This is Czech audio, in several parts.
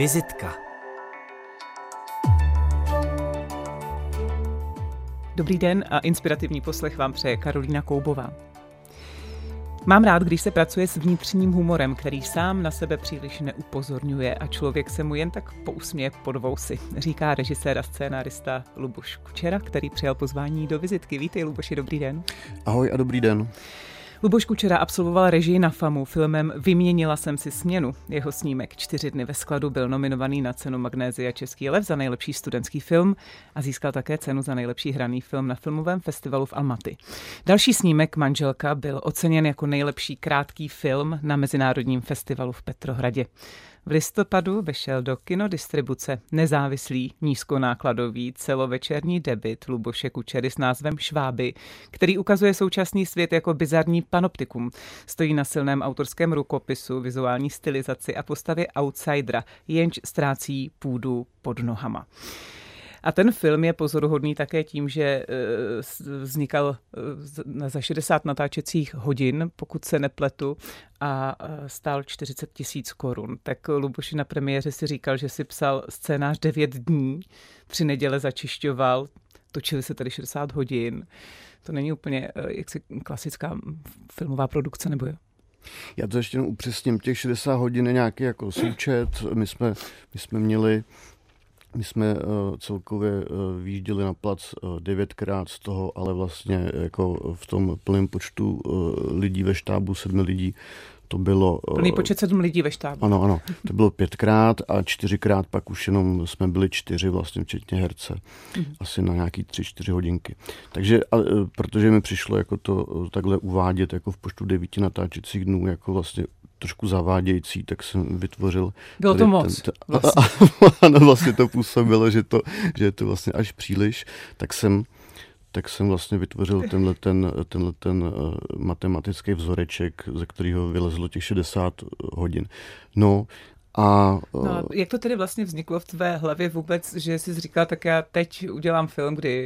Vizitka. Dobrý den a inspirativní poslech vám přeje Karolína Koubová. Mám rád, když se pracuje s vnitřním humorem, který sám na sebe příliš neupozorňuje a člověk se mu jen tak pousměje pod vousy, říká režisér a scénárista Luboš Kučera, který přijal pozvání do Vizitky. Vítej, Luboši, dobrý den. Ahoj a dobrý den. Luboš Kučera absolvoval režii na FAMu filmem Vyměnila jsem si směnu. Jeho snímek 4 dny ve skladu byl nominovaný na cenu Magnézia Český lev za nejlepší studentský film a získal také cenu za nejlepší hraný film na filmovém festivalu v Almaty. Další snímek Manželka byl oceněn jako nejlepší krátký film na mezinárodním festivalu v Petrohradě. V listopadu vešel do kinodistribuce nezávislý nízkonákladový celovečerní debut Luboše Kučery s názvem Šváby, který ukazuje současný svět jako bizarní panoptikum. Stojí na silném autorském rukopisu, vizuální stylizaci a postavě outsidera, jenž ztrácí půdu pod nohama. A ten film je pozoruhodný také tím, že vznikal za 60 natáčecích hodin, pokud se nepletu, a stál 40 000 korun. Tak Luboši na premiéře si říkal, že si psal scénář 9 dní, 3 neděle začišťoval, točili se tady 60 hodin. To není úplně jaksi klasická filmová produkce, nebo jo? Já to ještě upřesním, těch 60 hodin je nějaký jako součet. My jsme celkově vyjížděli na plac 9krát z toho, ale vlastně jako v tom plném počtu lidí ve štábu, 7 lidí, to bylo... Plný počet 7 lidí ve štábu. Ano, to bylo 5krát a 4krát pak už jenom jsme byli 4 vlastně, včetně herce. Asi na nějaký 3-4 hodinky. Takže, protože mi přišlo jako to takhle uvádět jako v počtu 9 natáčecích dnů, jako vlastně trošku zavádějící, tak jsem vytvořil... Bylo to moc. Vlastně. Ano, vlastně to působilo, že je to vlastně až příliš, tak jsem vlastně vytvořil tenhle matematický vzoreček, ze kterého vylezlo těch 60 hodin. No a jak to tedy vlastně vzniklo v tvé hlavě vůbec, že jsi říkal, tak já teď udělám film, kdy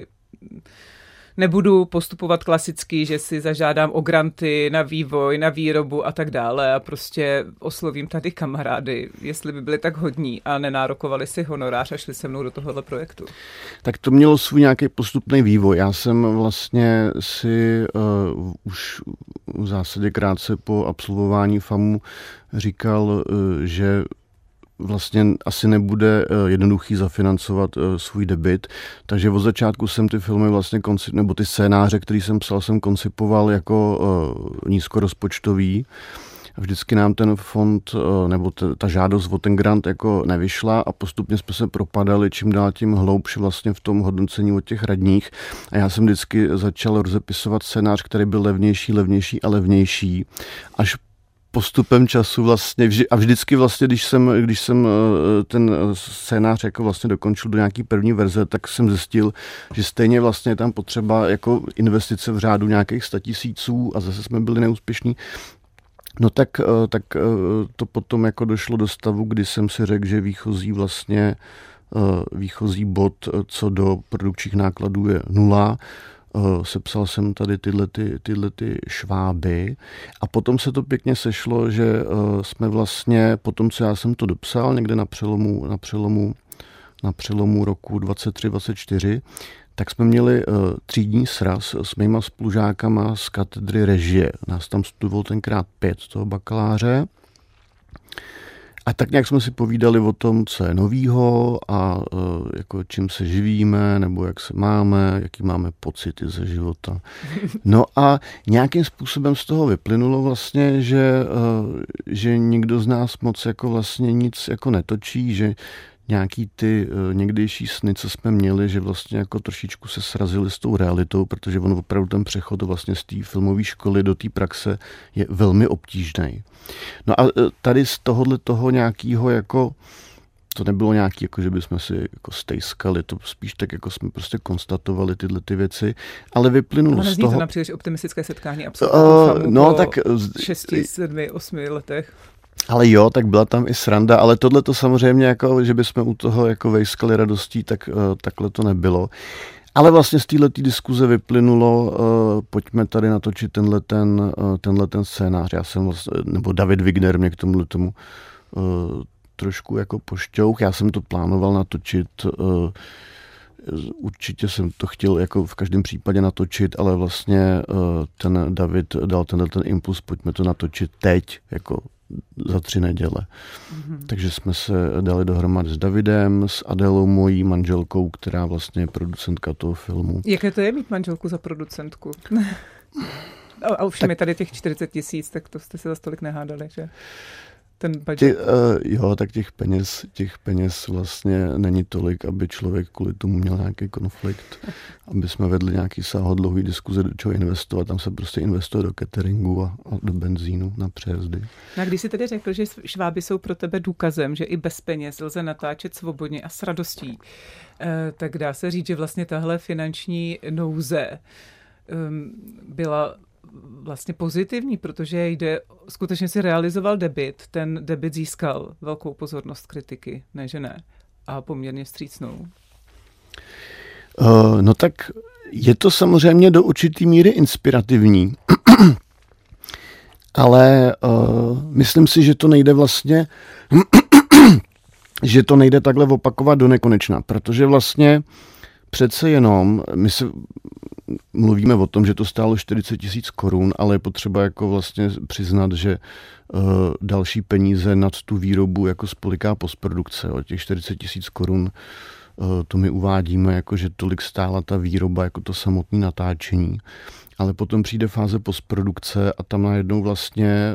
nebudu postupovat klasicky, že si zažádám o granty na vývoj, na výrobu a tak dále a prostě oslovím tady kamarády, jestli by byli tak hodní a nenárokovali si honorář a šli se mnou do tohohle projektu. Tak to mělo svůj nějaký postupný vývoj. Já jsem vlastně si už v zásadě krátce po absolvování FAMu říkal, že vlastně asi nebude jednoduchý zafinancovat svůj debut, takže od začátku jsem ty filmy vlastně nebo ty scénáře, který jsem psal, jsem koncipoval jako nízkorozpočtový. Vždycky nám ten fond nebo ta žádost o ten grant jako nevyšla a postupně jsme se propadali čím dál tím hloubš vlastně v tom hodnocení od těch radních a já jsem vždycky začal rozepisovat scénář, který byl levnější, až postupem času vlastně a vždycky vlastně, když jsem ten scénář jako vlastně dokončil do nějaký první verze, tak jsem zjistil, že stejně vlastně je tam potřeba jako investice v řádu nějakých 100 000 a zase jsme byli neúspěšní. No tak to potom jako došlo do stavu, kdy jsem si řekl, že výchozí bod co do produkčních nákladů je 0. Sepsal jsem tady tyhle šváby a potom se to pěkně sešlo, že jsme vlastně, potom co já jsem to dopsal někde na přelomu roku 23-24, tak jsme měli třídní sraz s mýma spolužákama z katedry režie. Nás tam studovalo tenkrát 5 toho bakaláře. A tak nějak jsme si povídali o tom, co je novýho a jako čím se živíme, nebo jak se máme, jaký máme pocity ze života. No a nějakým způsobem z toho vyplynulo vlastně, že nikdo z nás moc jako vlastně nic jako netočí, že nějaký ty někdejší sny, co jsme měli, že vlastně jako trošičku se srazili s tou realitou, protože on opravdu ten přechod vlastně z té filmové školy do té praxe je velmi obtížný. No a tady z toho nějakého jako, to nebylo nějaký, jako že bychom si jako stejskali, to spíš tak jako jsme prostě konstatovali tyhle ty věci, ale vyplynulo z toho... to na příliš optimistické setkání absolutně tak 6, 7, 8 letech. Ale jo, tak byla tam i sranda, ale tohle to samozřejmě, jako, že bychom u toho jako vejskali radostí, tak takhle to nebylo. Ale vlastně z této diskuze vyplynulo, pojďme tady natočit tenhle scénář. Já jsem vlastně, nebo David Wigner mě k tomu trošku jako pošťouch. Já jsem to plánoval natočit, určitě jsem to chtěl jako v každém případě natočit, ale vlastně ten David dal ten impuls, pojďme to natočit teď, jako za 3 neděle. Takže jsme se dali dohromady s Davidem, s Adélou, mojí manželkou, která vlastně je producentka toho filmu. Jaké to je mít manželku za producentku? A už mi tady těch 40 000, tak to jste se za stolik nehádali, že? Ten budget. Tak těch peněz vlastně není tolik, aby člověk kvůli tomu měl nějaký konflikt, aby jsme vedli nějaký sáhodlouhý diskuze, do čeho investovat. Tam se prostě investuje do cateringu a do benzínu na přejezdy. No a když jsi tedy řekl, že Šváby jsou pro tebe důkazem, že i bez peněz lze natáčet svobodně a s radostí, tak dá se říct, že vlastně tahle finanční nouze byla vlastně pozitivní, protože skutečně si realizoval debut, ten debut získal velkou pozornost kritiky, ne že ne, a poměrně vstřícnou. No tak je to samozřejmě do určitý míry inspirativní, ale myslím si, že to nejde vlastně, že to nejde takhle opakovat do nekonečna, protože vlastně přece jenom my se mluvíme o tom, že to stálo 40 000 korun, ale je potřeba jako vlastně přiznat, že další peníze nad tu výrobu jako spoliká postprodukce. O těch 40 000 korun to my uvádíme, jako že tolik stála ta výroba, jako to samotné natáčení. Ale potom přijde fáze postprodukce a tam najednou vlastně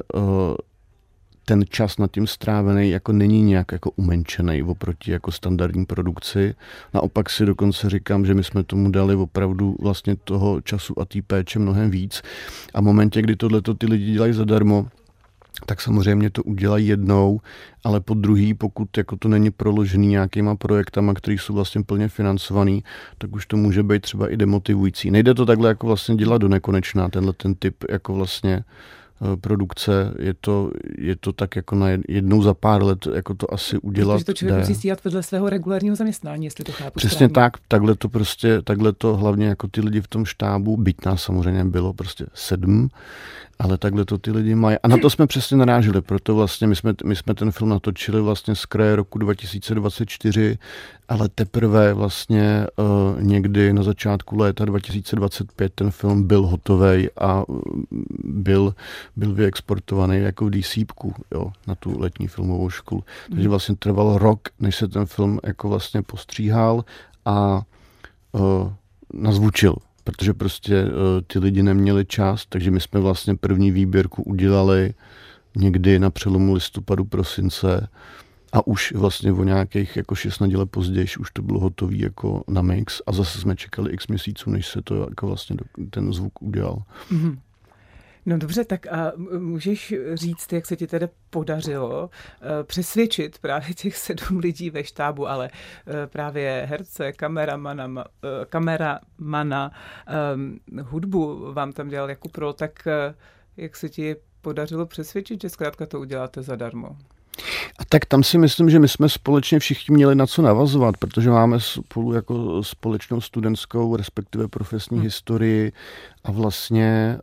ten čas nad tím strávený jako není nějak jako umenčený oproti jako standardní produkci. Naopak si dokonce říkám, že my jsme tomu dali opravdu vlastně toho času a té péče mnohem víc. A v momentě, kdy tohleto ty lidi dělají zadarmo, tak samozřejmě to udělají jednou, ale po druhý, pokud jako to není proložený nějakýma projektama, které jsou vlastně plně financovaný, tak už to může být třeba i demotivující. Nejde to takhle jako vlastně dělat do nekonečna, tenhle ten typ jako vlastně produkce, je to tak jako na jednou za pár let jako to asi udělat. Protože to člověk musí stíhat vedle svého regulárního zaměstnání, jestli to chápu přesně správně. tak, takhle to hlavně jako ty lidi v tom štábu, byť nás samozřejmě bylo prostě 7, ale takhle to ty lidi mají. A na to jsme přesně naráželi, proto vlastně my jsme ten film natočili vlastně z kraje roku 2024, ale teprve vlastně někdy na začátku léta 2025 ten film byl hotovej a byl vyexportovaný jako v DCPku, na tu letní filmovou školu. Takže vlastně trvalo rok, než se ten film jako vlastně postříhal a nazvučil. Protože prostě ty lidi neměli čas, takže my jsme vlastně první výběrku udělali někdy na přelomu listopadu, prosince a už vlastně o nějakých jako 6 neděle později už to bylo hotový jako na mix a zase jsme čekali x měsíců, než se to jako vlastně ten zvuk udělal. Mm-hmm. No dobře, tak a můžeš říct, jak se ti tedy podařilo přesvědčit právě těch 7 lidí ve štábu, ale právě herce, kameramana, hudbu vám tam dělal Jakub Roll, tak jak se ti podařilo přesvědčit, že zkrátka to uděláte zadarmo? A tak tam si myslím, že my jsme společně všichni měli na co navazovat, protože máme spolu jako společnou studentskou, respektive profesní historii a vlastně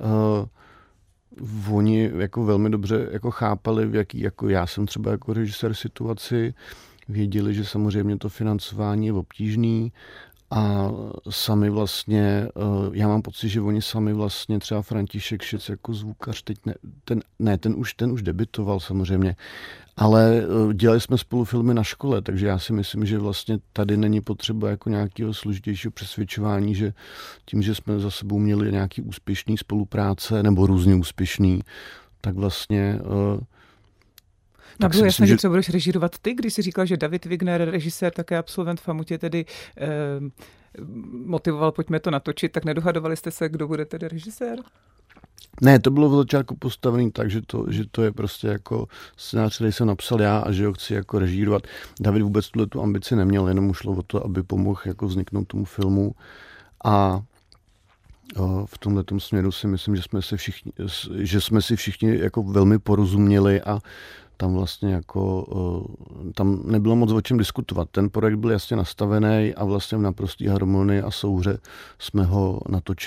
oni jako velmi dobře jako chápali, v jaký jako já jsem třeba jako režisér situaci, věděli, že samozřejmě to financování je obtížný a sami vlastně, já mám pocit, že oni sami vlastně třeba František Šec jako zvukař, teď ten už debitoval samozřejmě, ale dělali jsme spolu filmy na škole, takže já si myslím, že vlastně tady není potřeba jako nějakého složitějšího přesvědčování, že tím, že jsme za sebou měli nějaký úspěšný spolupráce nebo různě úspěšný, tak vlastně No bylo jasné, že třeba budeš režírovat ty, když jsi říkal, že David Wigner, režisér, také absolvent FAMU, tě tedy motivoval, pojďme to natočit, tak nedohadovali jste se, kdo bude tedy režisér? Ne, to bylo v začátku postavený tak, že to je prostě jako scénář, který jsem napsal já a že ho chci jako režírovat. David vůbec tu ambici neměl, jenom mu šlo o to, aby pomohl jako vzniknout tomu filmu a v tomhletom směru si myslím, že jsme si všichni jako velmi porozuměli a tam vlastně jako, tam nebylo moc o čem diskutovat. Ten projekt byl jasně nastavený a vlastně v naprostý harmonii a souhře jsme ho natočili.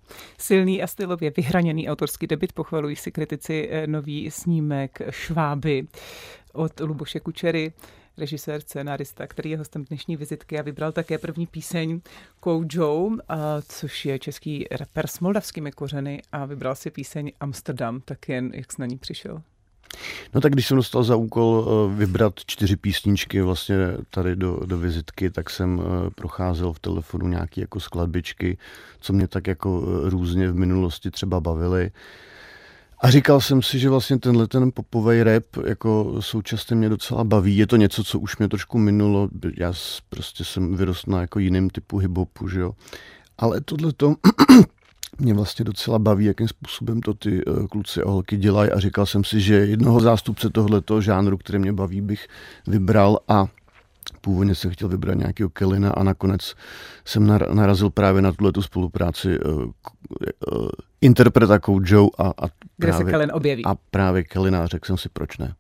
Silný a stylově vyhraněný autorský debut, pochvalují si kritici nový snímek Šváby od Luboše Kučery, režisér, scénárista, který je hostem dnešní vizitky a vybral také první píseň Koujo, což je český rapper s moldavskými kořeny a vybral si píseň Amsterdam, tak jen jak jsi na ní přišel. No tak když jsem dostal za úkol vybrat 4 písničky vlastně tady do vizitky, tak jsem procházel v telefonu nějaké jako skladbičky, co mě tak jako různě v minulosti třeba bavily. A říkal jsem si, že vlastně ten popovej rap jako současně mě docela baví. Je to něco, co už mě trošku minulo. Já prostě jsem vyrostl na jako jiným typu hip-hopu, že jo. Ale tohleto mě vlastně docela baví, jakým způsobem to ty kluci a holky dělají a říkal jsem si, že jednoho zástupce tohletoho žánru, který mě baví, bych vybral a původně jsem chtěl vybrat nějakého Kellina a nakonec jsem narazil právě na tuhletu spolupráci interpreta Koujo a kde se Kellin objeví. A právě Kellina, řekl jsem si, proč ne.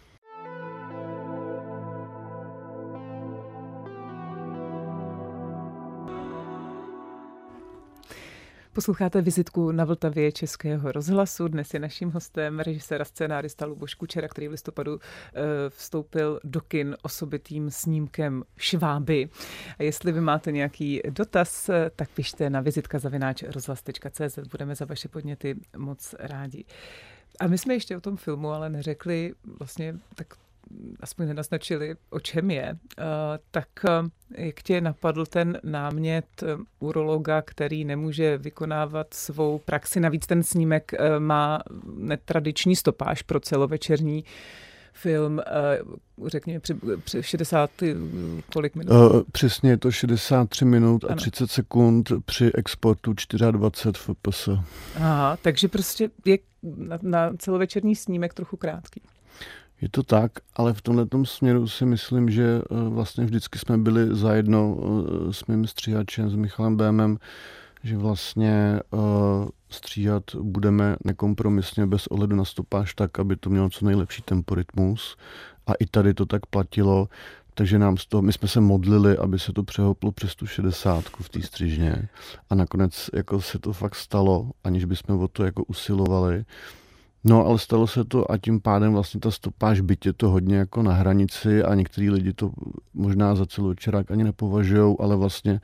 Posloucháte vizitku na Vltavě Českého rozhlasu. Dnes je naším hostem režisér a scénárista Luboš Kučera, který v listopadu vstoupil do kin osobitým snímkem Šváby. A jestli vy máte nějaký dotaz, tak pište na vizitka@rozhlas.cz. Budeme za vaše podněty moc rádi. A my jsme ještě o tom filmu ale neřekli vlastně tak aspoň nenaznačili, o čem je, tak jak tě napadl ten námět urologa, který nemůže vykonávat svou praxi. Navíc ten snímek má netradiční stopáž pro celovečerní film, řekněme, při 60 kolik minut? Přesně, je to 63 minut a 30 sekund při exportu 24 fps. Aha, takže prostě je na celovečerní snímek trochu krátký. Je to tak, ale v tomhletom směru si myslím, že vlastně vždycky jsme byli zajedno s mým stříhačem, s Michalem Bémem, že vlastně stříhat budeme nekompromisně bez ohledu na stopáž tak, aby to mělo co nejlepší temporytmus. A i tady to tak platilo, takže my jsme se modlili, aby se to přehoplo přes tu 60 v té střižně. A nakonec jako se to fakt stalo, aniž bychom o to jako usilovali. No, ale stalo se to a tím pádem vlastně ta stopáž, byť je to hodně jako na hranici a některý lidi to možná za celovečerák ani nepovažujou, ale vlastně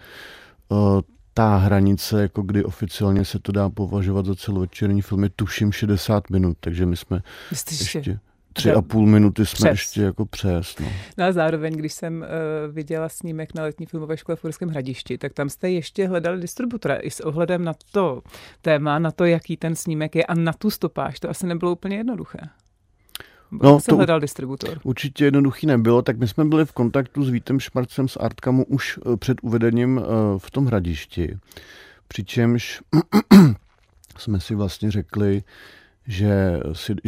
ta hranice, jako kdy oficiálně se to dá považovat za celovečerní film, je tuším 60 minut, takže my jsme ještě 3,5 minuty jsme ještě jako přes. No a zároveň, když jsem viděla snímek na letní filmové škole v Uherském Hradišti, tak tam jste ještě hledali distributora i s ohledem na to téma, na to, jaký ten snímek je a na tu stopáž. To asi nebylo úplně jednoduché. No, se hledal distributor. Určitě jednoduchý nebylo, tak my jsme byli v kontaktu s Vítem Šmarcem z Artkamu už před uvedením v tom Hradišti. Přičemž jsme si vlastně řekli, že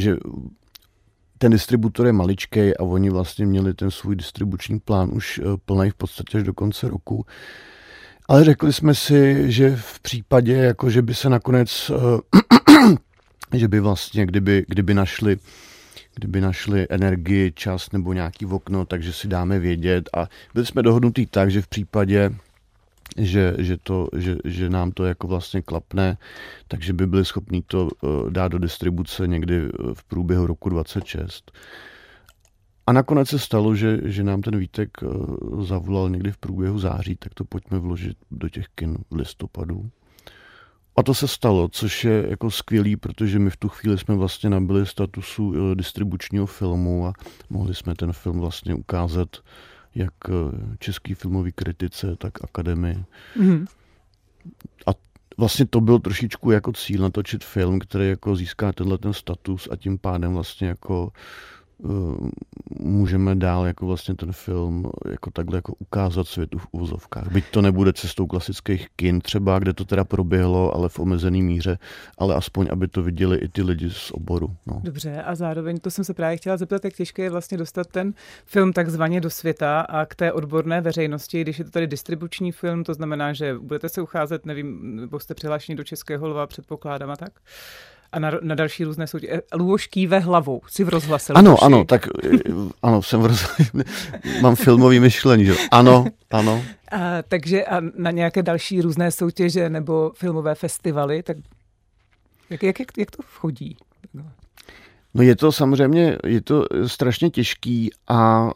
ten distributor je maličkej a oni vlastně měli ten svůj distribuční plán už plný v podstatě až do konce roku. Ale řekli jsme si, že v případě, jako že by se nakonec, že by vlastně, kdyby našli energii, čas nebo nějaký okno, takže si dáme vědět. A byli jsme dohodnutí tak, že v případě, že nám to jako vlastně klapne, takže by byli schopni to dát do distribuce někdy v průběhu roku 2026. A nakonec se stalo, že nám ten Vítek zavolal někdy v průběhu září, tak to pojďme vložit do těch kin v listopadu. A to se stalo, což je jako skvělý, protože my v tu chvíli jsme vlastně nabyli statusu distribučního filmu a mohli jsme ten film vlastně ukázat jak český filmový kritice, tak akademii. Mm. A vlastně to byl trošičku jako cíl natočit film, který jako získá ten status a tím pádem vlastně jako můžeme dál jako vlastně ten film jako takhle jako ukázat světu v uvozovkách. Byť to nebude cestou klasických kin třeba, kde to teda proběhlo, ale v omezený míře, ale aspoň, aby to viděli i ty lidi z oboru. No. Dobře, a zároveň to jsem se právě chtěla zeptat, jak těžké je vlastně dostat ten film takzvaně do světa a k té odborné veřejnosti, když je to tady distribuční film, to znamená, že budete se ucházet, nevím, nebo jste přihlášeni do Českého lva, předpokládám a tak? A na další různé soutěže. Luboš kýve hlavou, si v rozhlase. Ano, tak ano, jsem v rozhlase, mám filmový myšlení, že? Ano. Takže a na nějaké další různé soutěže nebo filmové festivaly, tak jak to chodí? No je to samozřejmě, je to strašně těžký a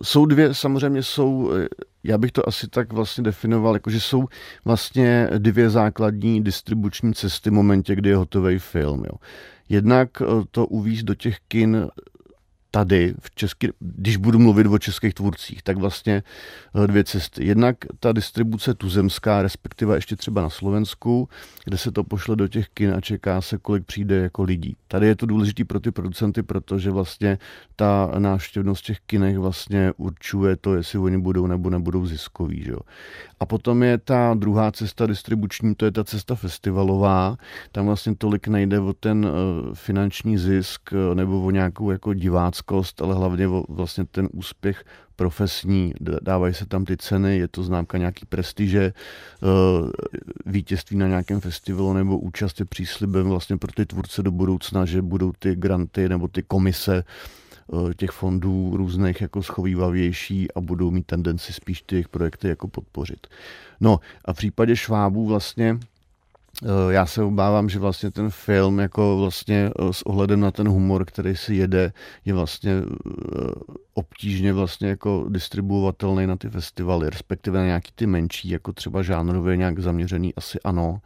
já bych to asi tak vlastně definoval, jakože jsou vlastně dvě základní distribuční cesty v momentě, kdy je hotový film. Jo. Jednak to uvízt do těch kin tady, když budu mluvit o českých tvůrcích, tak vlastně dvě cesty. Jednak ta distribuce tuzemská, respektive ještě třeba na Slovensku, kde se to pošle do těch kin a čeká se, kolik přijde jako lidí. Tady je to důležité pro ty producenty, protože vlastně ta návštěvnost v těch kinech vlastně určuje to, jestli oni budou nebo nebudou ziskoví. Že jo. A potom je ta druhá cesta distribuční, to je ta cesta festivalová. Tam vlastně tolik nejde o ten finanční zisk nebo o nějakou jako diváckost, ale hlavně o vlastně ten úspěch profesní. Dávají se tam ty ceny, je to známka nějaký prestiže, vítězství na nějakém festivalu nebo účast je příslibem vlastně pro ty tvůrce do budoucna, že budou ty granty nebo ty komise těch fondů různých jako schovývavější a budou mít tendenci spíš ty jejich projekty jako podpořit. No a v případě Švábů vlastně já se obávám, že vlastně ten film jako vlastně s ohledem na ten humor, který si jede, je vlastně obtížně vlastně jako distribuovatelný na ty festivaly, respektive na nějaký ty menší, jako třeba žánrově nějak zaměřený, asi ano.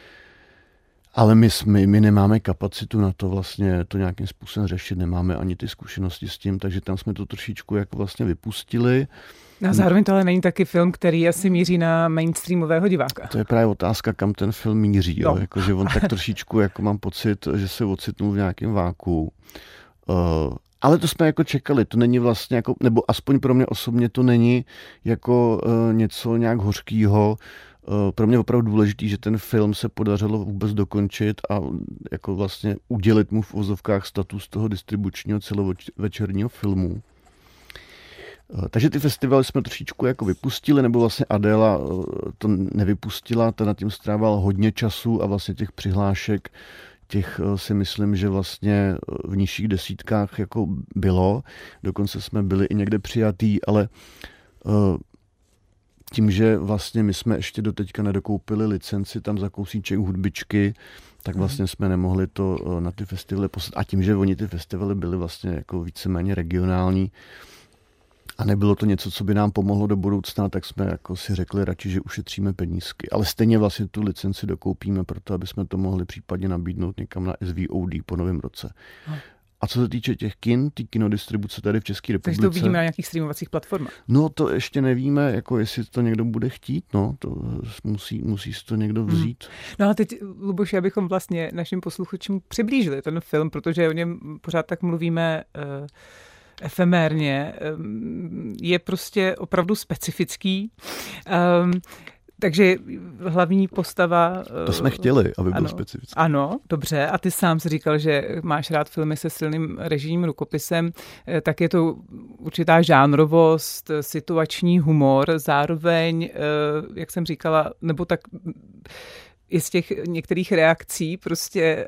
Ale my nemáme kapacitu na to vlastně to nějakým způsobem řešit, nemáme ani ty zkušenosti s tím, takže tam jsme to trošičku jako vlastně vypustili. A zároveň to ale není taky film, který asi míří na mainstreamového diváka. To je právě otázka, kam ten film míří. Jo? Jakože on tak trošičku, jako mám pocit, že se ocitnul v nějakém váku. Ale to jsme jako čekali, to není vlastně jako, nebo aspoň pro mě osobně to není jako něco nějak hořkýho. Pro mě opravdu důležitý, že ten film se podařilo vůbec dokončit a jako vlastně udělit mu v uvozovkách status toho distribučního celovečerního filmu. Takže ty festivaly jsme trošičku jako vypustili, nebo vlastně Adéla to nevypustila, ta nad tím strávila hodně času a vlastně těch přihlášek, těch si myslím, že vlastně v nižších desítkách jako bylo. Dokonce jsme byli i někde přijatý, ale tím, že vlastně my jsme ještě doteďka nedokoupili licenci tam za kousíček hudbičky, tak vlastně jsme nemohli to na ty festivaly poslat. A tím, že oni ty festivaly byly vlastně jako víceméně regionální a nebylo to něco, co by nám pomohlo do budoucna, tak jsme jako si řekli radši, že ušetříme penízky. Ale stejně vlastně tu licenci dokoupíme proto, aby jsme to mohli případně nabídnout někam na SVOD po novém roce. A co se týče těch kin, ty kinodistribuce tady v České republice. Takže to vidíme na nějakých streamovacích platformách. No to ještě nevíme, jako jestli to někdo bude chtít, no, to musí si to někdo vzít. No a teď, Luboši, abychom vlastně našim posluchačům přiblížili ten film, protože o něm pořád tak mluvíme efemérně, je prostě opravdu specifický. Takže hlavní postava... To jsme chtěli, aby byl specifický. Ano, dobře. A ty sám si říkal, že máš rád filmy se silným režijním rukopisem, tak je to určitá žánrovost, situační humor, zároveň, jak jsem říkala, nebo tak i z těch některých reakcí prostě...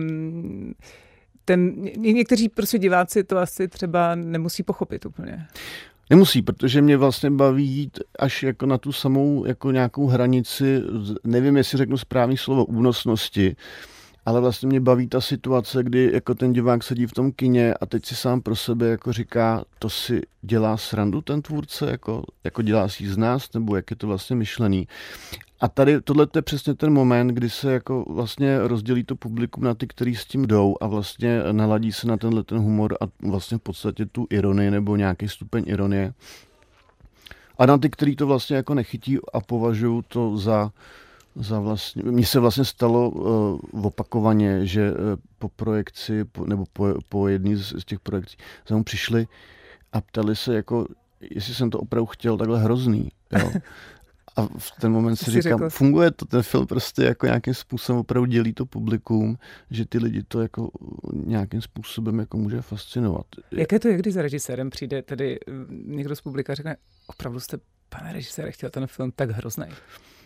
někteří prostě diváci to asi třeba nemusí pochopit úplně. Nemusí, protože mě vlastně baví jít až jako na tu samou jako nějakou hranici, nevím, jestli řeknu správný slovo, únosnosti, ale vlastně mě baví ta situace, kdy jako ten divák sedí v tom kině a teď si sám pro sebe jako říká, to si dělá srandu ten tvůrce, jako dělá si z nás, nebo jak je to vlastně myšlený. A tady tohle je přesně ten moment, kdy se jako vlastně rozdělí to publikum na ty, kteří s tím jdou a vlastně naladí se na tenhle ten humor a vlastně v podstatě tu ironii nebo nějaký stupeň ironie. A na ty, kteří to vlastně jako nechytí a považují to za vlastně, mně se vlastně stalo opakovaně, že po projekci nebo po jedné z těch projekcí za mnou přišli a ptali se jako, jestli jsem to opravdu chtěl takhle hrozný, jo. A v ten moment si říkám, funguje to, ten film prostě jako nějakým způsobem opravdu dělí to publikum, že ty lidi to jako nějakým způsobem jako může fascinovat. Jaké to je, když za režisérem přijde tedy někdo z publika a řekne, opravdu jste, pane režisére, chtěl ten film tak hrozný?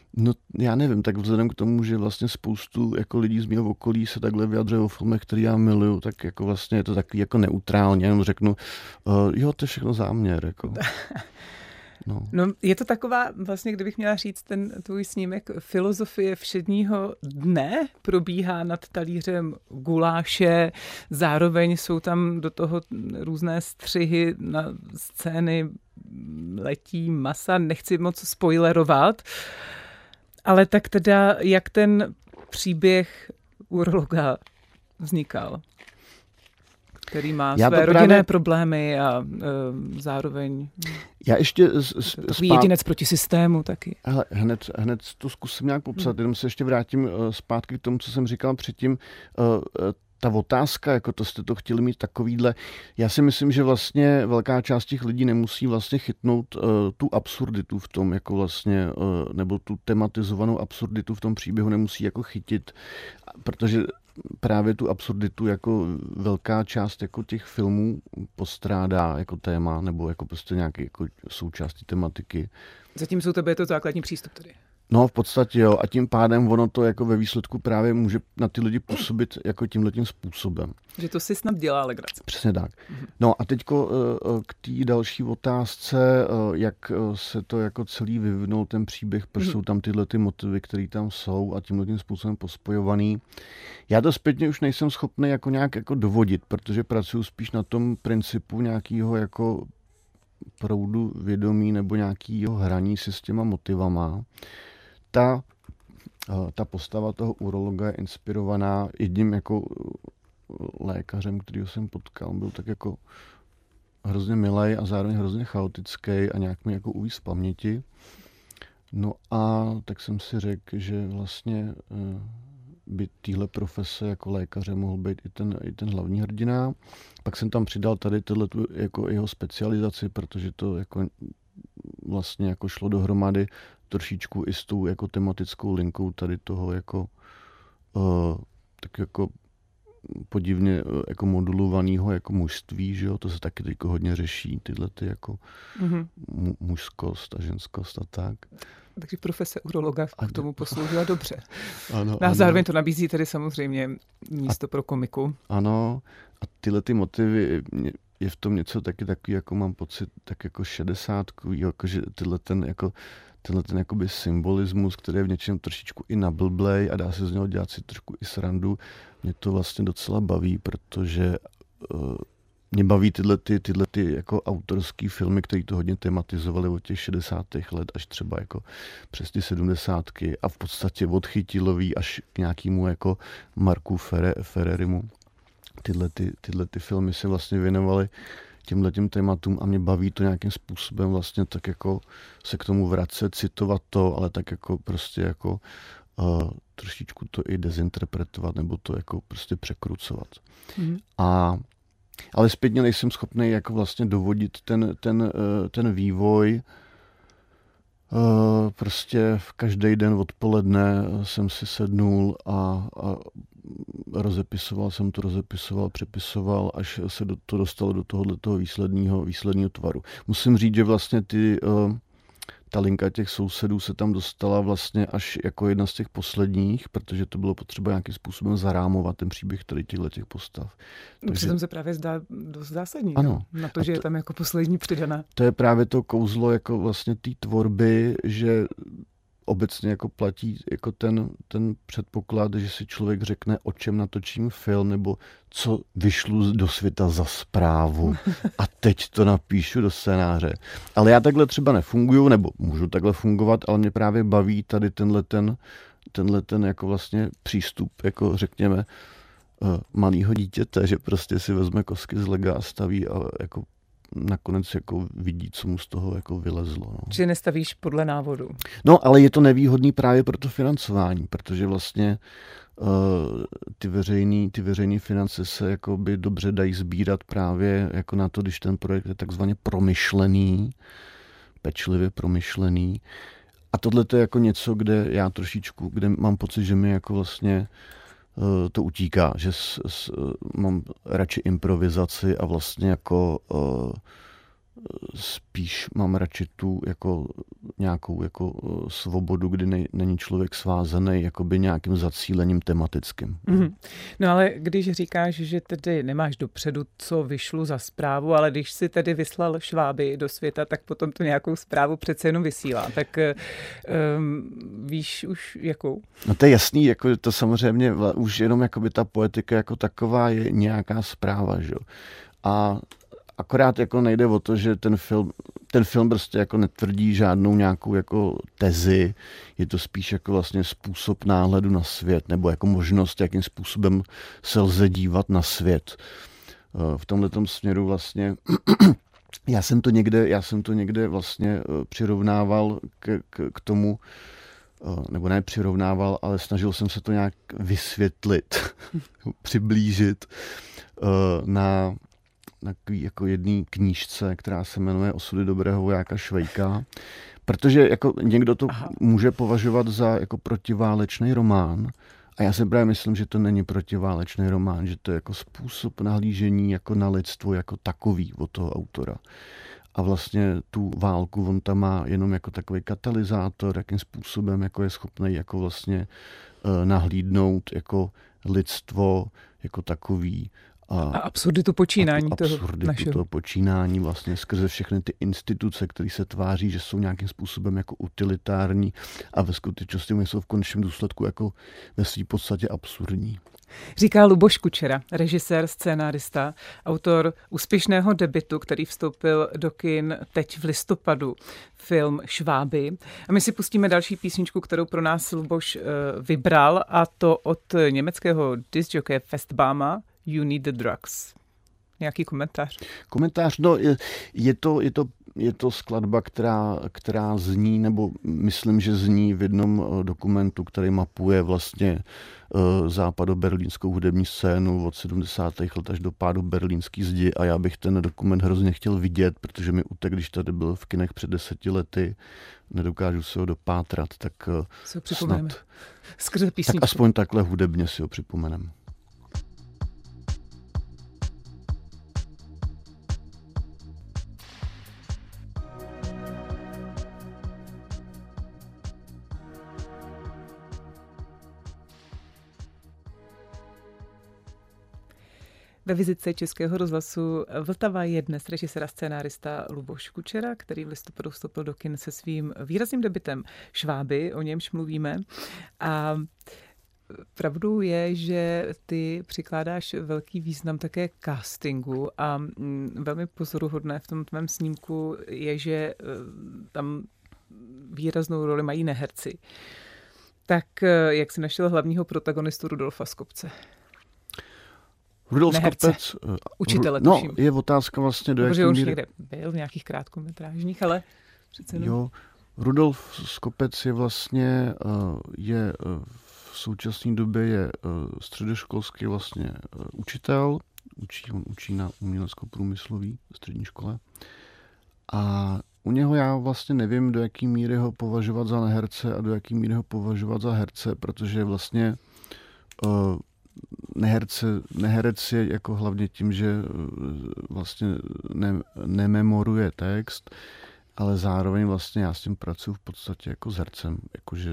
No, já nevím, tak vzhledem k tomu, že vlastně spoustu jako lidí z mého okolí se takhle vyjadřuje o filmech, který já miluju, tak jako vlastně je to takový jako neutrálně, jenom řeknu, jo, to je všechno záměr, jako. No, je to taková, vlastně, kdybych měla říct ten tvůj snímek, filozofie všedního dne probíhá nad talířem guláše, zároveň jsou tam do toho různé střihy na scény letí masa, nechci moc spoilerovat, ale tak teda, jak ten příběh urologa vznikal? Který má své rodinné problémy a zároveň já ještě takový jedinec proti systému taky. Ale hned to zkusím nějak popsat, jenom se ještě vrátím zpátky k tomu, co jsem říkal předtím. Ta otázka, jako to jste to chtěli mít takovýhle, já si myslím, že vlastně velká část těch lidí nemusí vlastně chytnout tu absurditu v tom, jako vlastně, nebo tu tematizovanou absurditu v tom příběhu nemusí jako chytit, protože právě tu absurditu jako velká část jako těch filmů postrádá jako téma, nebo jako prostě nějaké jako součástí tematiky. Zatímco tebe je to základní přístup tedy. No v podstatě jo, a tím pádem ono to jako ve výsledku právě může na ty lidi působit jako tímhletím způsobem. Že to si snad dělá legraci. Přesně tak. No a teďko k té další otázce, jak se to jako celý vyvinul ten příběh, proč jsou tam tyhle ty motivy, které tam jsou a tímhletím způsobem pospojovaný. Já to zpětně už nejsem schopný jako nějak jako dovodit, protože pracuji spíš na tom principu nějakého jako proudu vědomí nebo nějakého hraní si s těma motivama. Ta postava toho urologa je inspirovaná jedním jako lékařem, kterýho jsem potkal. Byl tak jako hrozně milej a zároveň hrozně chaotický a nějak mi jako uvíz z paměti. No a tak jsem si řekl, že vlastně by téhle profese jako lékaře mohl být i ten hlavní hrdina. Pak jsem tam přidal tady tohletu jako jeho specializaci, protože to jako vlastně jako šlo dohromady trošičku i s tou jako tematickou linkou tady toho jako tak jako podivně jako modulovaného jako mužství, že jo, to se taky teďko hodně řeší, tyhle ty jako mužskost a ženskost a tak. Takže profese urologa k tomu posloužila dobře. Ano, a zároveň to nabízí tedy samozřejmě místo pro komiku. Ano, a tyhle ty motivy, je v tom něco taky takový, jako mám pocit, tak jako 60kový, jakože tenhle ten jakoby symbolismus, který je v něčem trošičku i nablblej a dá se z něho dělat si trošku i srandu. Mě to vlastně docela baví, protože mě baví tyhle ty jako autorský filmy, které to hodně tematizovaly od těch 60. let až třeba jako přes ty 70. a v podstatě od Chytilový až k nějakému jako Marku Ferrerimu. Tyhle ty filmy se vlastně věnovaly těmhletím tématům a mě baví to nějakým způsobem vlastně tak jako se k tomu vracet, citovat to, ale tak jako prostě jako trošičku to i dezinterpretovat nebo to jako prostě překrucovat. Ale zpětně nejsem schopný jako vlastně dovodit ten vývoj. Prostě v každý den odpoledne jsem si sednul a rozepisoval, přepisoval, až se to dostalo do tohoto výsledního tvaru. Musím říct, že vlastně ta linka těch sousedů se tam dostala vlastně až jako jedna z těch posledních, protože to bylo potřeba nějakým způsobem zarámovat ten příběh tady těch postav. Přitom se právě zdá dost zásadní. Ano. Na to, že je tam jako poslední přidaná. To je právě to kouzlo jako vlastně té tvorby, že obecně jako platí jako ten předpoklad, že si člověk řekne, o čem natočím film, nebo co vyšlu do světa za zprávu a teď to napíšu do scénáře. Ale já takhle třeba nefunguju, nebo můžu takhle fungovat, ale mě právě baví tady tenhle ten jako vlastně přístup, jako řekněme, malýho dítěte, že prostě si vezme kostky z lega a staví a jako nakonec jako vidí, co mu z toho jako vylezlo. No. Že nestavíš podle návodu. No, ale je to nevýhodný právě pro to financování, protože vlastně ty veřejné finance se jakoby dobře dají sbírat právě jako na to, když ten projekt je takzvaně promyšlený, pečlivě promyšlený. A tohle to je jako něco, kde mám pocit, že mi jako vlastně to utíká, že mám radši improvizaci a vlastně jako spíš mám radši tu jako nějakou jako svobodu, kdy není člověk svázaný jakoby nějakým zacílením tematickým. Mm-hmm. No ale když říkáš, že tedy nemáš dopředu, co vyšlu za zprávu, ale když si tedy vyslal šváby do světa, tak potom to nějakou zprávu přece jenom vysílá. Tak víš už jakou? No to je jasný, jako to samozřejmě už jenom jakoby ta poetika jako taková je nějaká zpráva, že jo. A akorát jako nejde o to, že ten film prostě jako netvrdí žádnou nějakou jako tezi, je to spíš jako vlastně způsob náhledu na svět, nebo jako možnost, jakým způsobem se lze dívat na svět. V tomhletom směru vlastně já jsem to někde vlastně přirovnával k tomu, nebo ne přirovnával, ale snažil jsem se to nějak vysvětlit, přiblížit na jako jedné knížce, která se jmenuje Osudy dobrého vojáka Švejka, protože jako někdo to může považovat za jako protiválečný román a já si právě myslím, že to není protiválečný román, že to je jako způsob nahlížení jako na lidstvo jako takový od toho autora. A vlastně tu válku on tam má jenom jako takový katalyzátor, jakým způsobem jako je schopný jako vlastně nahlídnout jako lidstvo jako takový. A absurditu počínání toho počínání vlastně skrze všechny ty instituce, které se tváří, že jsou nějakým způsobem jako utilitární a ve skutečnosti jsou v konečném důsledku jako ve své podstatě absurdní. Říká Luboš Kučera, režisér, scénárista, autor úspěšného debutu, který vstoupil do kin teď v listopadu, film Šváby. A my si pustíme další písničku, kterou pro nás Luboš vybral, a to od německého discjockeye Festbahma You Need the Drugs. Nějaký komentář? Komentář, no, je to skladba, která zní, nebo myslím, že zní v jednom dokumentu, který mapuje vlastně západoberlínskou hudební scénu od 70. let až do pádu berlínský zdi, a já bych ten dokument hrozně chtěl vidět, protože mi utek, když tady byl v kinech před 10 lety, nedokážu se ho dopátrat, tak snad. Skrze písničku. Tak aspoň takhle hudebně si ho připomenem. Ve vizitce Českého rozhlasu Vltava je dnes režisér a scénárista Luboš Kučera, který v listopadu vstoupil do kin se svým výrazným debutem Šváby, o němž mluvíme. A pravdou je, že ty přikládáš velký význam také castingu a velmi pozoruhodné v tom tvém snímku je, že tam výraznou roli mají neherci. Tak jak jsi našel hlavního protagonistu Rudolfa Skopce? Rudolf Skopec, učitele, tuším. Je otázka vlastně do jaké míry. Už někde byl v nějakých krátkometrážních, ale přece jenom. Jo, Rudolf Skopec je vlastně v současné době je středoškolský vlastně učitel, učí na umělecko-průmyslový střední škole. A u něho já vlastně nevím, do jaký míry ho považovat za neherce a do jaký míry ho považovat za herce, protože vlastně neherec je jako hlavně tím, že vlastně nememoruje text, ale zároveň vlastně já s tím pracuji v podstatě jako s hercem, jakože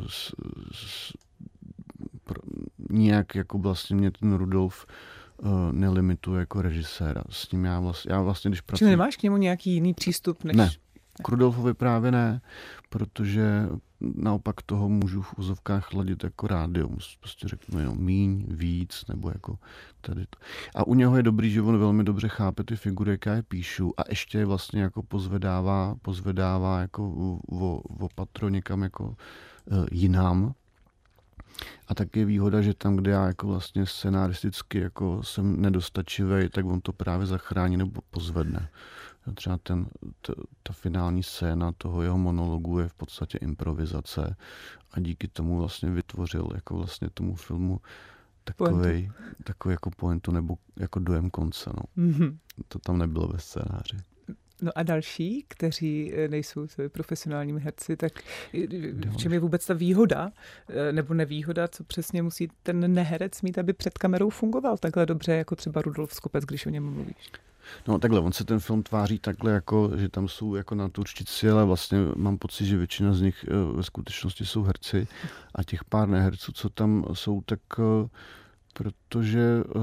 nijak jako vlastně mě ten Rudolf nelimituje jako režiséra. S ním já vlastně když pracuji... Čili nemáš k němu nějaký jiný přístup než... Ne. K Rudolfovi právě ne, protože naopak toho můžu v úzovkách hladit jako rádio. Prostě řeknu jenom míň, víc, nebo jako tady to. A u něho je dobrý, že on velmi dobře chápe ty figury, jaké je píšu, a ještě je vlastně jako pozvedává jako o patro někam jako jinam. A tak je výhoda, že tam, kde já jako vlastně scenaristicky jako jsem nedostačivý, tak on to právě zachrání nebo pozvedne. Třeba ta finální scéna toho jeho monologu je v podstatě improvizace a díky tomu vlastně vytvořil jako vlastně tomu filmu takový jako pointu nebo jako dojem konce. No. Mm-hmm. To tam nebylo ve scénáři. No a další, kteří nejsou profesionálními herci, tak v čem je vůbec ta výhoda nebo nevýhoda, co přesně musí ten neherec mít, aby před kamerou fungoval takhle dobře, jako třeba Rudolf Skopec, když o něm mluvíš? No takhle, on se ten film tváří takhle, jako, že tam jsou jako naturštíci, ale vlastně mám pocit, že většina z nich ve skutečnosti jsou herci a těch pár neherců, co tam jsou, tak protože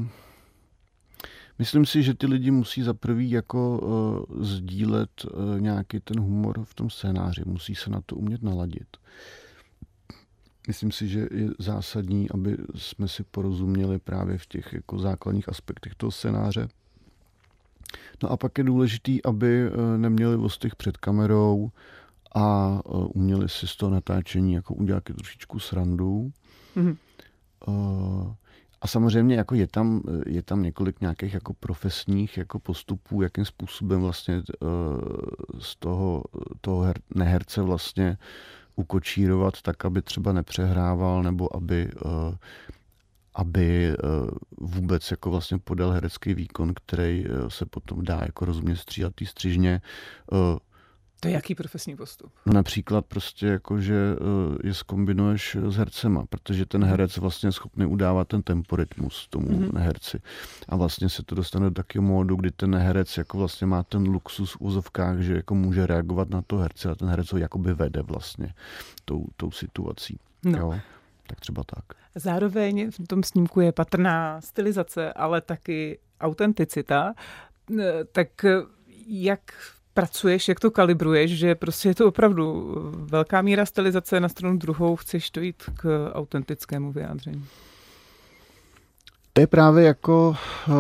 myslím si, že ty lidi musí za prvý jako sdílet nějaký ten humor v tom scénáři, musí se na to umět naladit. Myslím si, že je zásadní, aby jsme si porozuměli právě v těch jako základních aspektech toho scénáře. No a pak je důležitý, aby neměli ostych před kamerou a uměli si z toho natáčení jako udělat trošičku srandu. Mm-hmm. A samozřejmě jako je tam několik nějakých jako profesních jako postupů, jakým způsobem vlastně z toho neherce vlastně ukočírovat tak, aby třeba nepřehrával, nebo aby vůbec jako vlastně podal herecký výkon, který se potom dá jako rozumně stříhat té střižně. To je jaký profesní postup? No například prostě jako, že je zkombinuješ s hercema, protože ten herec vlastně je schopný udávat ten temporytmus tomu neherci. A vlastně se to dostane do takového módu, kdy ten herec jako vlastně má ten luxus v úzovkách, že jako může reagovat na to herce a ten herec ho jakoby vede vlastně tou situací. No. Jo? Tak třeba tak. Zároveň v tom snímku je patrná stylizace, ale taky autenticita. Tak jak pracuješ, jak to kalibruješ, že prostě je to opravdu velká míra stylizace, na stranu druhou chceš dojít k autentickému vyjádření? To je právě jako,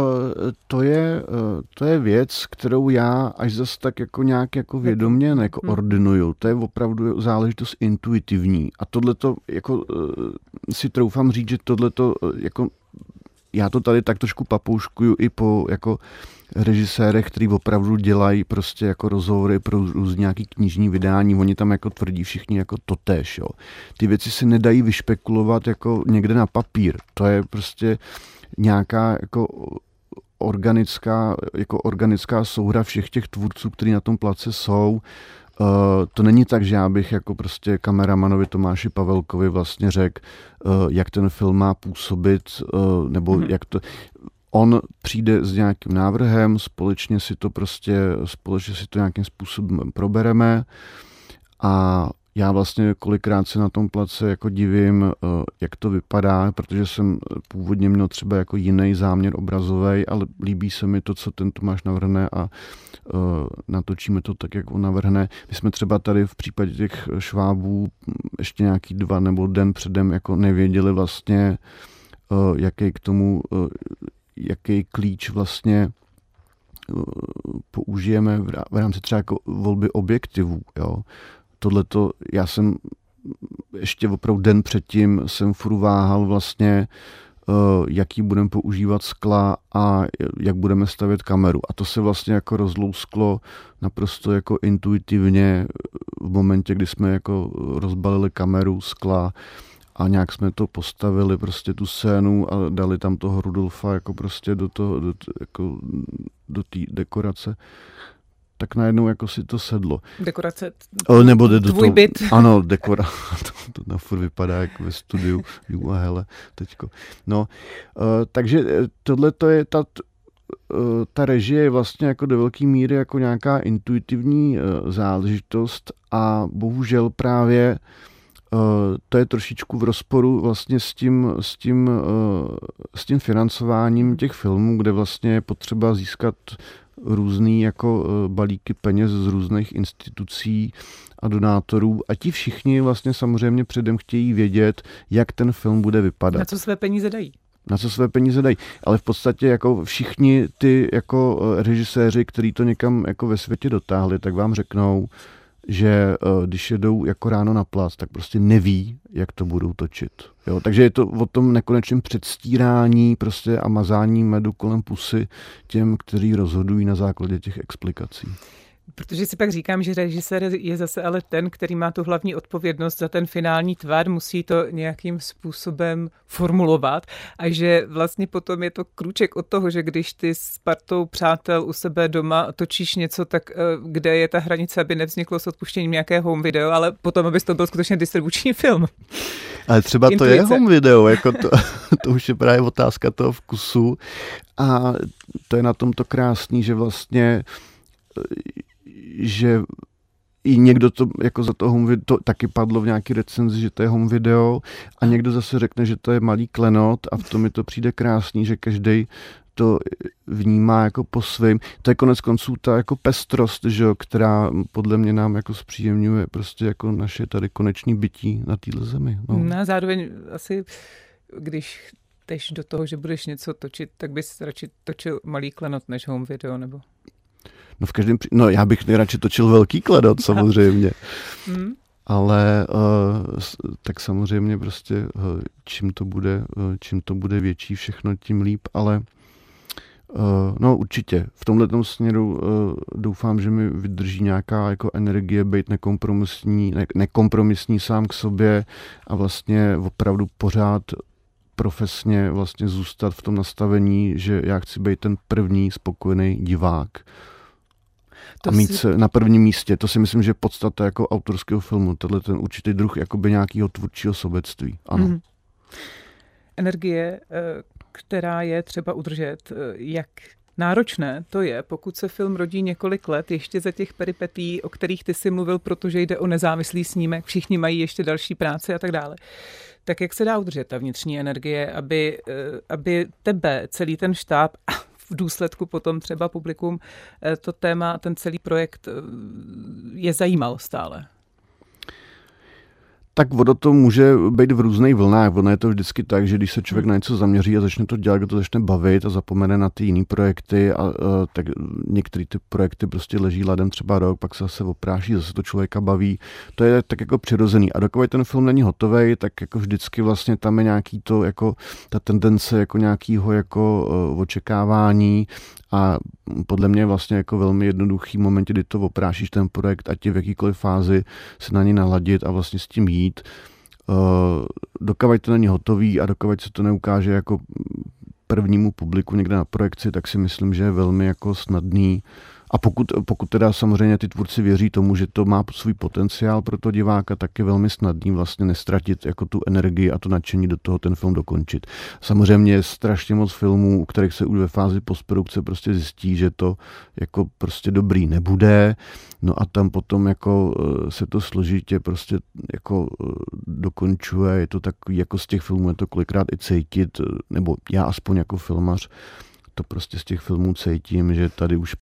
to je věc, kterou já až zase tak jako nějak jako vědomě nekoordinuju. To je opravdu záležitost intuitivní. A tohleto jako si troufám říct, že tohleto jako já to tady tak trošku papouškuju i po jako režisérech, který opravdu dělají prostě jako rozhovory pro různý nějaký knižní vydání, oni tam jako tvrdí všichni jako totéž, jo. Ty věci si nedají vyšpekulovat jako někde na papír. To je prostě nějaká jako organická souhra všech těch tvůrců, kteří na tom place jsou. To není tak, že já bych jako prostě kameramanovi Tomáši Pavelkovi vlastně řekl, jak ten film má působit, nebo jak to... On přijde s nějakým návrhem, společně si to nějakým způsobem probereme a já vlastně kolikrát se na tom place jako divím, jak to vypadá, protože jsem původně měl třeba jako jiný záměr obrazový, ale líbí se mi to, co ten Tomáš navrhne a natočíme to tak, jak on navrhne. My jsme třeba tady v případě těch Švábů ještě nějaký 2 nebo den předem jako nevěděli vlastně, jaký klíč vlastně použijeme v rámci třeba jako volby objektivů, jo. Tohleto, já jsem ještě opravdu den předtím jsem furt váhal vlastně, jaký budeme používat skla a jak budeme stavět kameru. A to se vlastně jako rozlousklo naprosto jako intuitivně v momentě, kdy jsme jako rozbalili kameru, skla a nějak jsme to postavili prostě tu scénu a dali tam toho Rudolfa jako prostě do té dekorace. Tak najednou jako si to sedlo. Dekorace? Nebo tvůj byt? Ano, to na furt vypadá jak ve studiu Ju a Hele teďko. No, takže tohle to je ta režie je vlastně jako do velké míry jako nějaká intuitivní záležitost a bohužel právě to je trošičku v rozporu vlastně s tím financováním těch filmů, kde vlastně je potřeba získat různý jako balíky peněz z různých institucí a donátorů a ti všichni vlastně samozřejmě předem chtějí vědět, jak ten film bude vypadat. Na co své peníze dají? Ale v podstatě jako všichni ty jako režiséři, kteří to někam jako ve světě dotáhli, tak vám řeknou, že když jedou jako ráno na plac, tak prostě neví, jak to budou točit. Jo? Takže je to o tom nekonečném předstírání prostě a mazání medu kolem pusy těm, kteří rozhodují na základě těch explikací. Protože si pak říkám, že režisér je zase ale ten, který má tu hlavní odpovědnost za ten finální tvar, musí to nějakým způsobem formulovat a že vlastně potom je to krůček od toho, že když ty s partou přátel u sebe doma točíš něco, tak kde je ta hranice, aby nevzniklo s odpuštěním nějaké home video, ale potom, aby to byl skutečně distribuční film. Ale třeba intuice. To je home video, jako to už je právě otázka toho vkusu a to je na tom to krásný, že vlastně že i někdo to jako za to home video, to taky padlo v nějaký recenzi, že to je home video a někdo zase řekne, že to je malý klenot a v tom mi to přijde krásný, že každej to vnímá jako po svým. To je konec konců ta jako pestrost, že jo, která podle mě nám jako zpříjemňuje prostě jako naše tady koneční bytí na této zemi. No a zároveň asi, když jdeš do toho, že budeš něco točit, tak bys radši točil malý klenot než home video, nebo? No v každém já bych nejradši točil velký klenot samozřejmě. Ale tak samozřejmě prostě čím to bude větší všechno, tím líp, ale no určitě. V tomhletom směru doufám, že mi vydrží nějaká jako energie být nekompromisní sám k sobě a vlastně opravdu pořád profesně vlastně zůstat v tom nastavení, že já chci být ten první spokojený divák. A mít se na prvním místě. To si myslím, že je podstata jako autorského filmu. Tenhle ten určitý druh jakoby nějakého tvůrčího sobectví. Ano. Mm-hmm. Energie, která je třeba udržet, jak náročné to je, pokud se film rodí několik let, ještě za těch peripetí, o kterých ty jsi mluvil, protože jde o nezávislý snímek, všichni mají ještě další práce a tak dále. Tak jak se dá udržet ta vnitřní energie, aby tebe, celý ten štáb a v důsledku potom třeba publikum to téma, ten celý projekt je zajímal stále? Tak ono to může být v různých vlnách. Ono je to vždycky tak, že když se člověk na něco zaměří a začne to dělat, to začne bavit a zapomene na ty jiný projekty a tak některé ty projekty prostě leží ladem třeba rok, pak se zase opráší, zase to člověka baví. To je tak jako přirozený. A dokud ten film není hotovej, tak jako vždycky vlastně tam je nějaký to jako ta tendence jako nějakýho jako očekávání a podle mě vlastně jako velmi jednoduchý moment, kdy to oprášíš ten projekt, ať je v jakýkoliv fázi se na něj naladit a vlastně s tím jít. Dokud to není hotový a dokud se to neukáže jako prvnímu publiku někde na projekci, tak si myslím, že je velmi jako snadný. A pokud teda samozřejmě ty tvůrci věří tomu, že to má svůj potenciál pro to diváka, tak je velmi snadný vlastně nestratit jako tu energii a to nadšení do toho ten film dokončit. Samozřejmě je strašně moc filmů, u kterých se už ve fázi postprodukce prostě zjistí, že to jako prostě dobrý nebude. No a tam potom jako se to složitě prostě jako dokončuje. Je to takový, jako z těch filmů je to kolikrát i cítit, nebo já aspoň jako filmař to prostě z těch filmů cítím, že tady už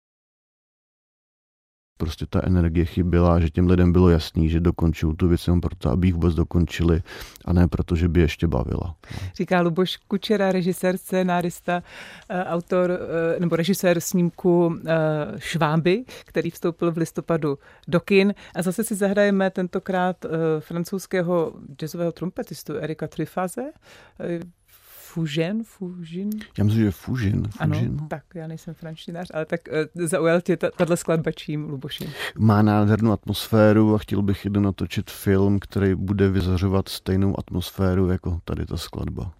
prostě ta energie chyběla, že těm lidem bylo jasný, že dokončují tu věc jenom proto, aby ji vůbec dokončili a ne proto, že by ještě bavila. Říká Luboš Kučera, režisér, scénárista, autor nebo režisér snímku Šváby, který vstoupil v listopadu do kin. A zase si zahrajeme tentokrát francouzského jazzového trumpetistu Erika Truffaze. Fužin? Já myslím, že Fužin. Ano, tak já nejsem frančtinář, ale tak zaujal tě tato skladba čím, Luboši? Má nádhernou atmosféru a chtěl bych jeden natočit film, který bude vyzařovat stejnou atmosféru jako tady ta skladba.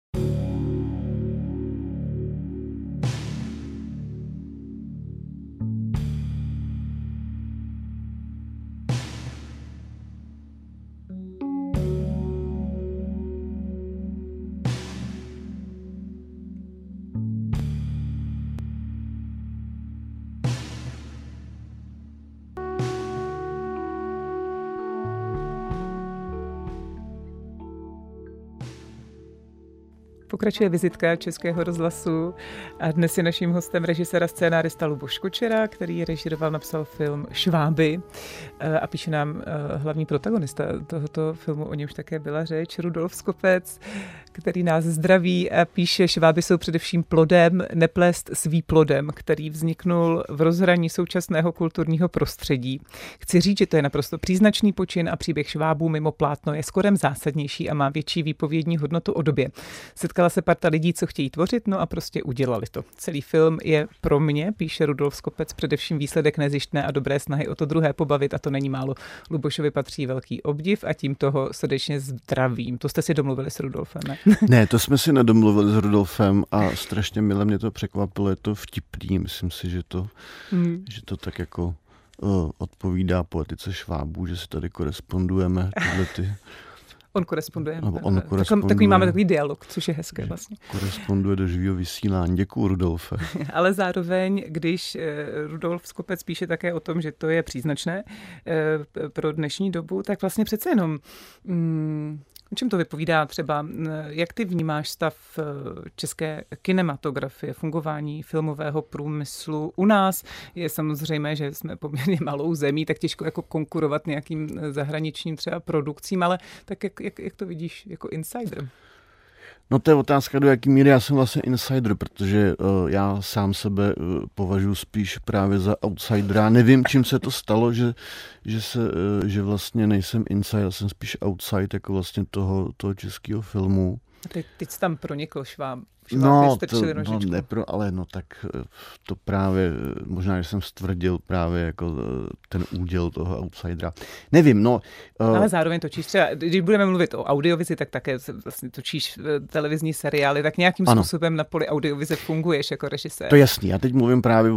Pokračuje vizitka Českého rozhlasu a dnes je naším hostem režisér a scénárista Luboš Kučera, který režíroval, napsal film Šváby a píše nám hlavní protagonista tohoto filmu, o němž také byla řeč, Rudolf Skopec, který nás zdraví a píše, šváby jsou především plodem, neplést s výplodem, který vzniknul v rozhraní současného kulturního prostředí. Chci říct, že to je naprosto příznačný počin a příběh švábů mimo plátno je skorem zásadnější a má větší výpovědní hodnotu o době. Setkala se parta lidí, co chtějí tvořit, no a prostě udělali to. Celý film je pro mě, píše Rudolf Skopec, především výsledek nezištné a dobré snahy o to druhé pobavit a to není málo. Lubošovi patří velký obdiv a tím toho srdečně zdravím. To jste si domluvili s Rudolfem, ne? Ne, to jsme si nedomluvili s Rudolfem a strašně mile mě to překvapilo, je to vtipný, myslím si, že to tak jako odpovídá poetice švábů, že si tady korespondujeme tyhle ty... On koresponduje. On koresponduje. Takový máme takový dialog, což je hezké vlastně. Koresponduje do živého vysílání. Děkuju, Rudolfe. Ale zároveň, když Rudolf Skopec píše také o tom, že to je příznačné pro dnešní dobu, tak vlastně přece jenom... O čem to vypovídá třeba? Jak ty vnímáš stav české kinematografie, fungování filmového průmyslu? U nás je samozřejmé, že jsme poměrně malou zemí, tak těžko jako konkurovat nějakým zahraničním třeba produkcím, ale tak jak to vidíš jako insider? No to je otázka, do jaký míry já jsem vlastně insider, protože já sám sebe považuji spíš právě za outsidera. Nevím, čím se to stalo, že vlastně nejsem insider, jsem spíš outside jako vlastně toho českého filmu. Teď jsi tam pronikl šváb. No, ale tak to právě, možná, že jsem stvrdil právě jako ten úděl toho outsidera. Nevím, no. Ale zároveň točíš třeba, když budeme mluvit o audiovizi, tak také vlastně točíš televizní seriály, tak nějakým způsobem na poli audiovize funguješ jako režisér. To jasný, já teď mluvím právě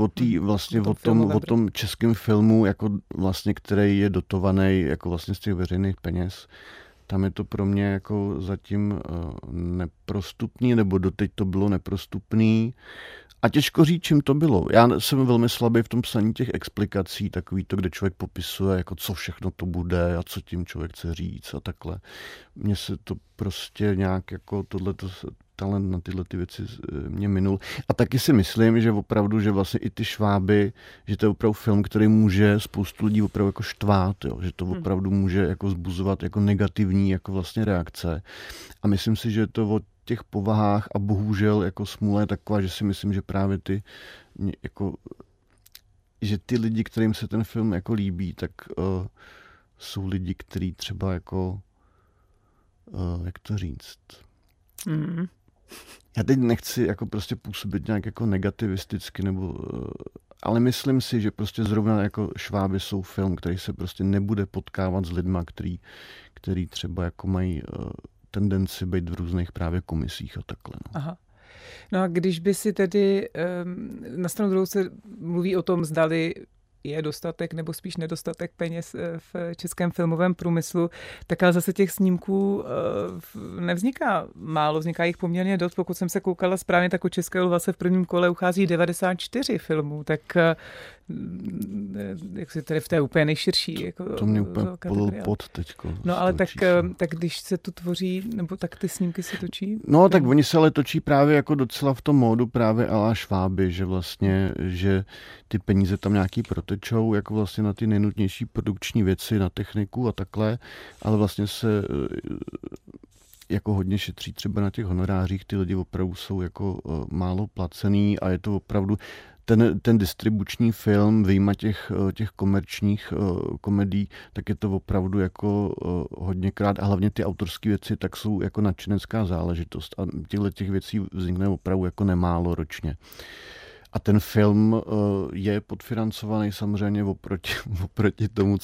o tom českém filmu, jako vlastně, který je dotovaný jako vlastně z těch veřejných peněz. Tam je to pro mě jako zatím neprostupný, nebo doteď to bylo neprostupný. A těžko říct, čím to bylo. Já jsem velmi slabý v tom psaní těch explikací, takový to, kde člověk popisuje, jako co všechno to bude a co tím člověk chce říct a takhle. Mně se to prostě nějak jako tohleto talent na tyhle ty věci mě minul. A taky si myslím, že opravdu, že vlastně i ty šváby, že to je opravdu film, který může spoustu lidí opravdu jako štvát, jo? Že to opravdu může jako zbuzovat jako negativní jako vlastně reakce. A myslím si, že to o těch povahách a bohužel jako smůla je taková, že si myslím, že právě že ty lidi, kterým se ten film jako líbí, tak jsou lidi, kteří třeba jako jak to říct? Já teď nechci jako prostě působit nějak jako negativisticky, ale myslím si, že prostě zrovna jako šváby jsou film, který se prostě nebude potkávat s lidma, který třeba jako mají tendenci být v různých právě komisích a takhle. No. Aha. No a když by si tedy na stranu druhou se mluví o tom, zdali je dostatek nebo spíš nedostatek peněz v českém filmovém průmyslu, tak ale zase těch snímků nevzniká málo, vzniká jich poměrně dost. Pokud jsem se koukala správně, tak u Českého lva se v prvním kole uchází 94 filmů, tak jak si tedy v té úplně nejširší. Jako, to mě úplně polil pot teďko. No ale tak když se tu tvoří, nebo tak ty snímky se točí? No tak oni se ale točí právě jako docela v tom módu právě à la šváby, že vlastně, že ty peníze tam nějaký protečou, jako vlastně na ty nejnutnější produkční věci, na techniku a takhle, ale vlastně se jako hodně šetří třeba na těch honorářích, ty lidi opravdu jsou jako málo placený a je to opravdu ten distribuční film, vyjma těch komerčních komedií, tak je to opravdu jako hodněkrát a hlavně ty autorské věci tak jsou jako nadčenecká záležitost a těch věcí vznikne opravdu jako nemálo ročně. A ten film je podfinancovaný samozřejmě oproti tomu,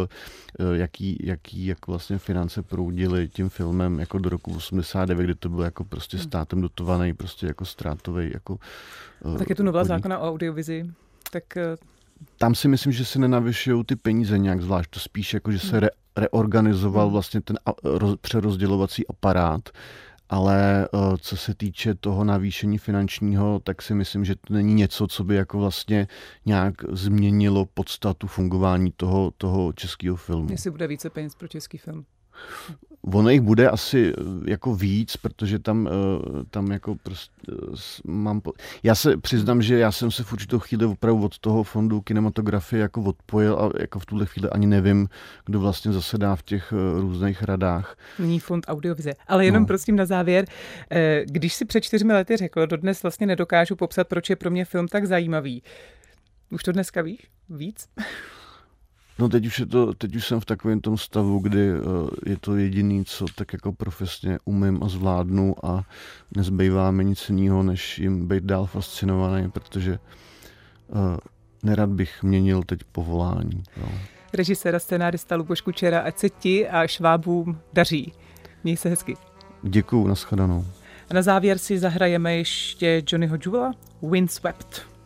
jaký vlastně finance proudily tím filmem jako do roku 89, kdy to bylo jako prostě státem dotovaný, prostě jako ztrátový. Jako, tak je tu nová zákona o audiovizi, tak... Tam si myslím, že se nenavyšují ty peníze nějak zvlášť, to spíš jako, že se reorganizoval vlastně ten přerozdělovací aparát. Ale co se týče toho navýšení finančního, tak si myslím, že to není něco, co by jako vlastně nějak změnilo podstatu fungování toho českého filmu. Jestli bude více peněz pro český film? Ono jich bude asi jako víc, protože tam jako prostě já se přiznám, že já jsem se v určitou chvíli opravdu od toho fondu kinematografie jako odpojil a jako v tuhle chvíli ani nevím, kdo vlastně zasedá v těch různých radách. Není fond audiovize. Ale jenom prosím na závěr, když si před 4 lety řekl, dodnes vlastně nedokážu popsat, proč je pro mě film tak zajímavý. Už to dneska víš? Víc? No teď už jsem v takovém tom stavu, kdy je to jediný, co tak jako profesně umím a zvládnu a nezbývá mi nic jiného, než jim být dál fascinovaný, protože nerad bych měnil teď povolání. No. Režisér a scénárista Luboš Kučera, ať se ti a švábům daří. Měj se hezky. Děkuju, nashledanou. A na závěr si zahrajeme ještě Johnnyho Jewela, Windswept.